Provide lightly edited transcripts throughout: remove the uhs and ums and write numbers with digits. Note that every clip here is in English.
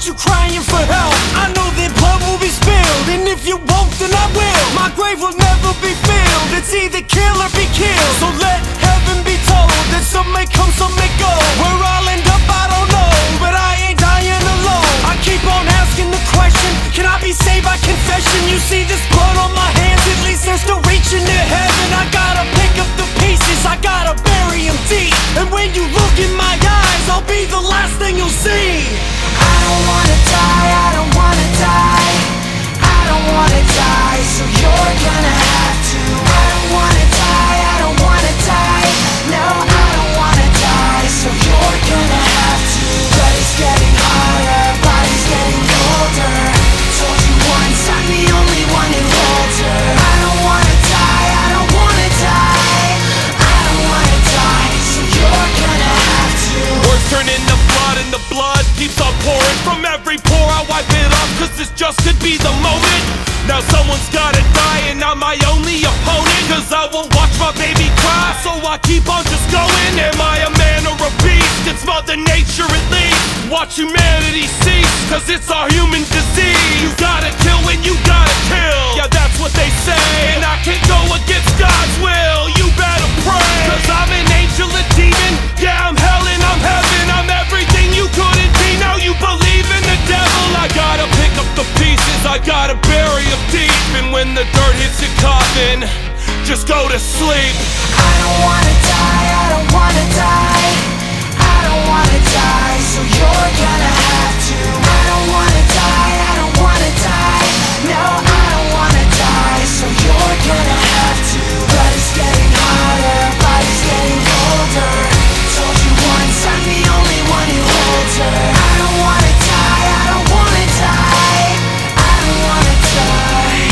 got you crying for help. I know that blood will be spilled, and if you won't, then I will. My grave will never be filled. It's either kill or be killed. So let heaven be told that some may come, some may go. Where I'll end up, I don't know, but I ain't dying alone. I keep on asking the question, can I be saved by confession? You see this blood on my hands, at least they're still reaching to heaven. I gotta pick up the pieces, I gotta bury them deep. And when you look in my eyes, I'll be the last thing you'll see. I don't wanna die, I don't wanna die. I don't wanna die, so you're gonna have to. I don't wanna die, I don't wanna die. No, I don't wanna die, so you're gonna have to. But it's getting harder, body's getting colder. Told you once, I'm the only one who holds her. I don't wanna die, I don't wanna die. I don't wanna die, so you're gonna have to. Words turn into blood and the blood keeps on pouring from every pore. I wipe it off cause this just could be the moment. Now someone's gotta die and I'm my only opponent. Cause I won't watch my baby cry, so I keep on just going. Am I a man or a beast? It's Mother Nature at least. Watch humanity cease, cause it's our human disease. You gotta kill when you gotta kill. Yeah, that's what they say, and I can't go against God's will. You better pray, cause I'm an angel, a demon. Yeah, I'm hell and I'm heaven. I'm everything you couldn't be. Now you believe in the devil. I gotta pick up the pieces, I gotta bury them deep. And when the dirt hits your coffin, just go to sleep. I don't wanna die, I don't wanna die. I don't wanna die, so you're gonna have to. I don't wanna die, I don't wanna die. No, I don't wanna die, so you're gonna have to. But it's getting harder, body's getting colder. Told you once, I'm the only one who holds her. I don't wanna die, I don't wanna die. I don't wanna die.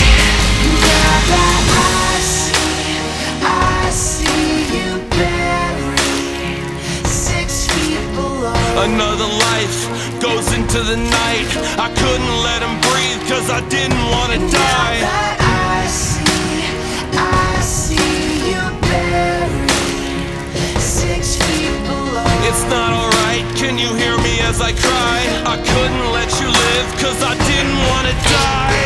Now that I see you buried 6 feet below. Another life goes into the night. I couldn't let him breathe cause I didn't wanna die. Now that I see you buried 6 feet below. It's not alright, can you hear me as I cry? I couldn't let you live cause I didn't wanna die.